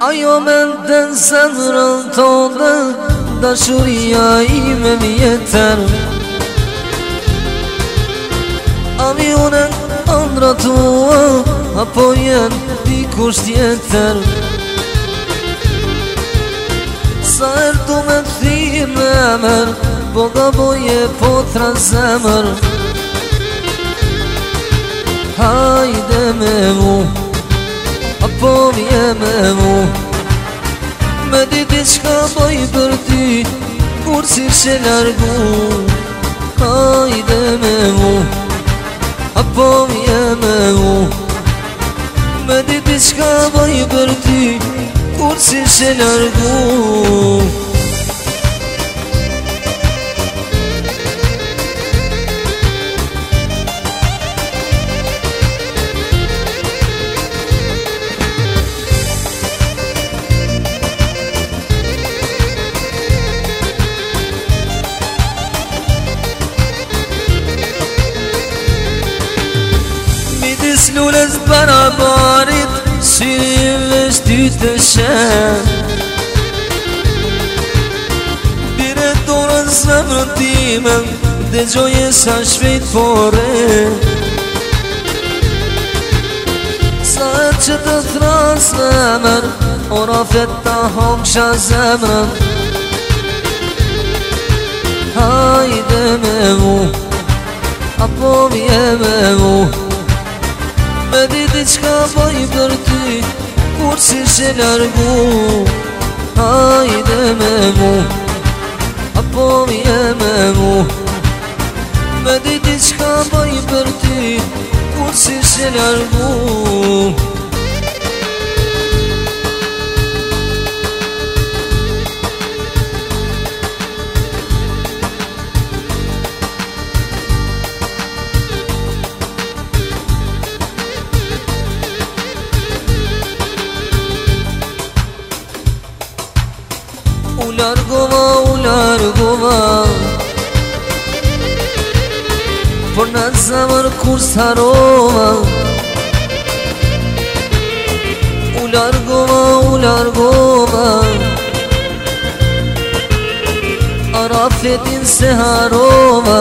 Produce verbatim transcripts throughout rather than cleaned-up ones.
Ajo me ndën zemrën tonë, dashuria ime vjetër. A vionen andra tua, apo jenë dikush tjetër? Sa er du me t'thirë në emër, po da boje po tra zemër. Hajde me mu, apo vje me mu, me diti qka boj për ty, kur si shë largu. Hajde me mu, apo vje me mu, me diti qka boj për ty, kur si shë largu. Lulles barabarit, syrive shty të shen. Bire dorën zemrën time, dhe gjoje sa shpejt pore. Sa e që të thras në emër, ora fet ta hongsha zemrën. Hajde me mu, apo vje me mu, me diti qka boj për ty, kur si shë largu. Hajde me mu, apo vje me mu, me diti qka boj për ty, kur si shë largu. U largova, u largova, por në zemër kur s'harova. U largova, u largova, arafetin se harova.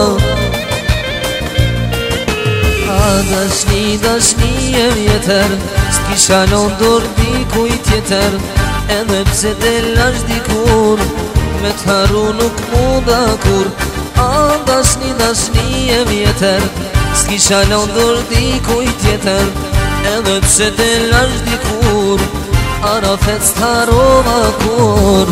A dashni, dashni e vjetër, s'kisha lëndur dikuj tjetër. Edhe pse të lash dikur, me t'haru nuk munda kur. A dashni, dashni e vjetër, s'kisha lëndur dikuj tjetër. Edhe pse të lash dikur, arafet s'harova kur.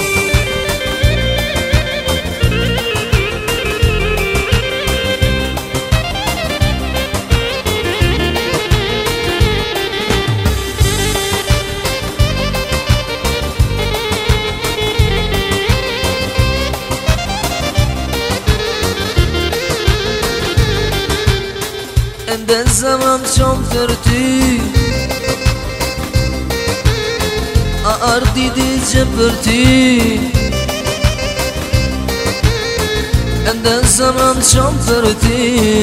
Ende zemrën qom për ty, a ardi digje për ty. Ende zemrën qom për ty,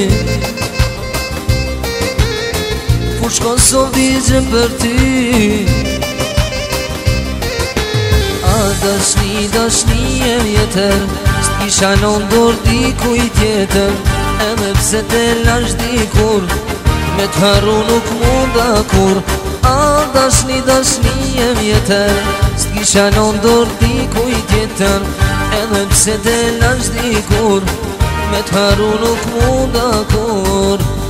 fush konsov digje për ty. A dashni, dashni e vjetër, s'kisha lëndur dikuj tjetër. Edhe pse të lash dikur, me t'haru nuk munda kur. A dashni, dashni e vjetër, s'kisha lëndur dikuj tjetër. Edhe pse të lash dikur, me t'haru nuk munda kur.